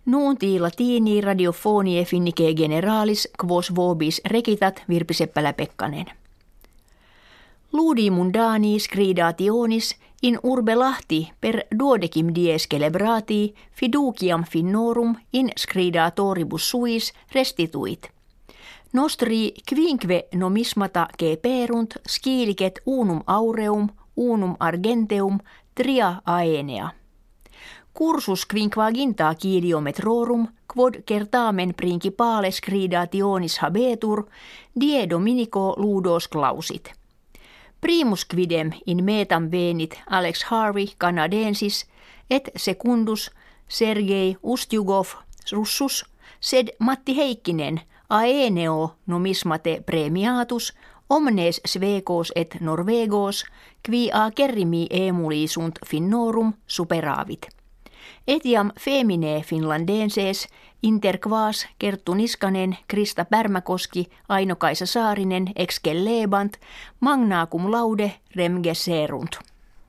Nuunti latini radiofonie finnike generalis quos vobis recitat Virpi Seppälä-Pekkanen. Ludi mundani scridationis in urbe Lahti per duodecim dies celebrati fiduciam finnorum in scridatoribus suis restituit. Nostri quinque nomismata ceperunt scilicet unum aureum, unum argenteum, tria aenea. Cursus quinquaginta kiliometrorum, quod certamen principale scridationis habetur, die Dominico ludos clausit. Primus quidem in metam venit Alex Harvey canadensis, et secundus Sergei Ustjugov russus, sed Matti Heikkinen aeneo nomismate premiatus, omnes svecos et norvegos, qui a kerrimi emulisunt finnorum superavit. Etiam femine finlandenses inter quas Kerttu Niskanen, Krista Pärmäkoski, Aino-Kaisa Saarinen excellebant magna cum laude remgesserunt.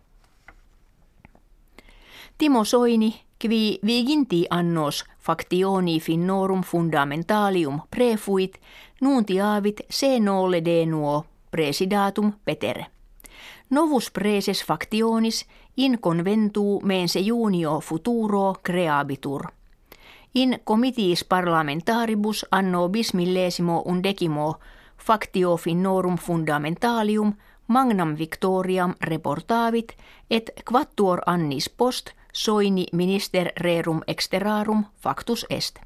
Timo Soini, qui viginti annos factioni finnorum fundamentalium prefuit, nuntiavit se nolle denuo presidatum petere. Novus praeses factionis in conventu mense junio futuro creabitur. In comitiis parlamentaribus anno bismillesimo undecimo factio finnorum fundamentalium magnam victoriam reportavit, et quattuor annis post Soini minister rerum exterrarum factus est.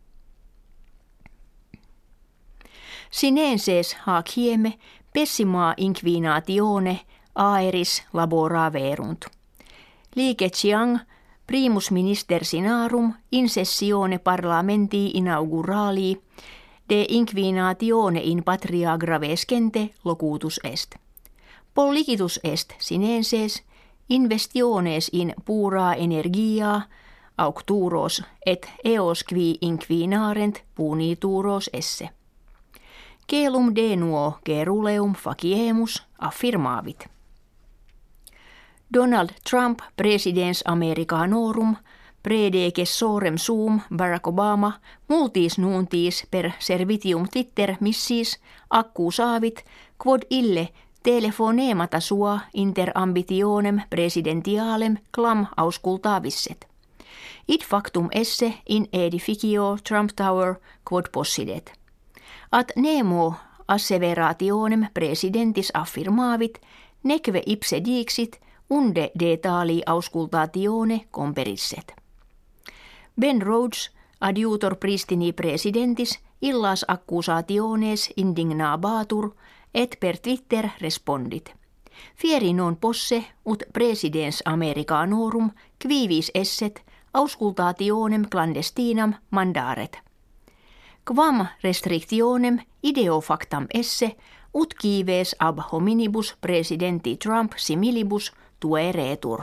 Sinenses hac hieme pessima inquinatione aeris laboraverunt. Li Keqiang primus minister sinarum in sessione parlamentii inaugurali de inquinatione in patria gravescente locutus est. Pollicitus est sinenses investiones in pura energia aucturos et eos qui inquinarent punituros esse. Celum denuo geruleum faciemus affirmavit. Donald Trump presidens Americanorum predecessorem suum Barack Obama multis nuntis per servitium Twitter missis accusavit quod ille telefonemata sua inter ambitionem presidentialem clam auscultavisset. Id factum esse in edificio Trump Tower quod possidet. Ad nemo asseverationem presidentis affirmavit, neque ipse dixit, unde de tali auscultatione comperisset. Ben Rhodes, adiutor pristini presidentis, illas accusationes indignabatur, et per Twitter respondit. Fieri non posse ut presidens Americanorum quivis esset auscultationem clandestinam mandaret. Quam restrictionem ideo factam esse ut cives ab hominibus presidenti Trump similibus tueretur.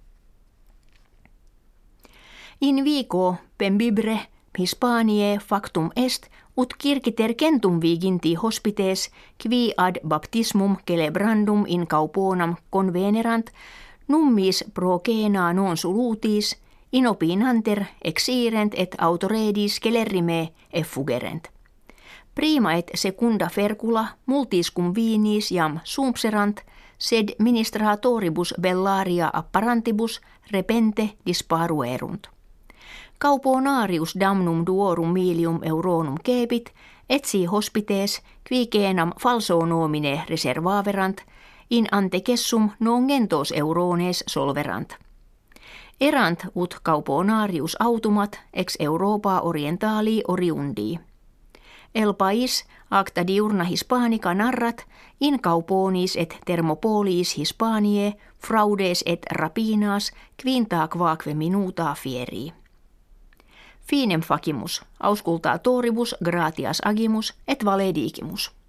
In vico pembibre Hispaniae factum est ut circiter centum viginti hospites qui ad baptismum celebrandum in Kauponam convenerant nummis progena non solutis in opinanter exirent et autoredis celerrime effugerent. Prima et secunda fercula multis cum vinis jam sumpserant, sed ministratoribus bellaria apparantibus repente disparuerunt. Kauponarius damnum duorum milium euronum cepit, etsi hospites qui genam falso nomine reservaverant, in antecessum non gentos eurones solverant. Erant ut Kauponarius automat ex Europa orientali oriundi. El pais acta diurna Hispanica narrat in Kauponis et Thermopolis Hispaniae fraudes et rapinas quinta quaque minuta fieri. Finem facimus, auscultatoribus gratias agimus et valedigimus.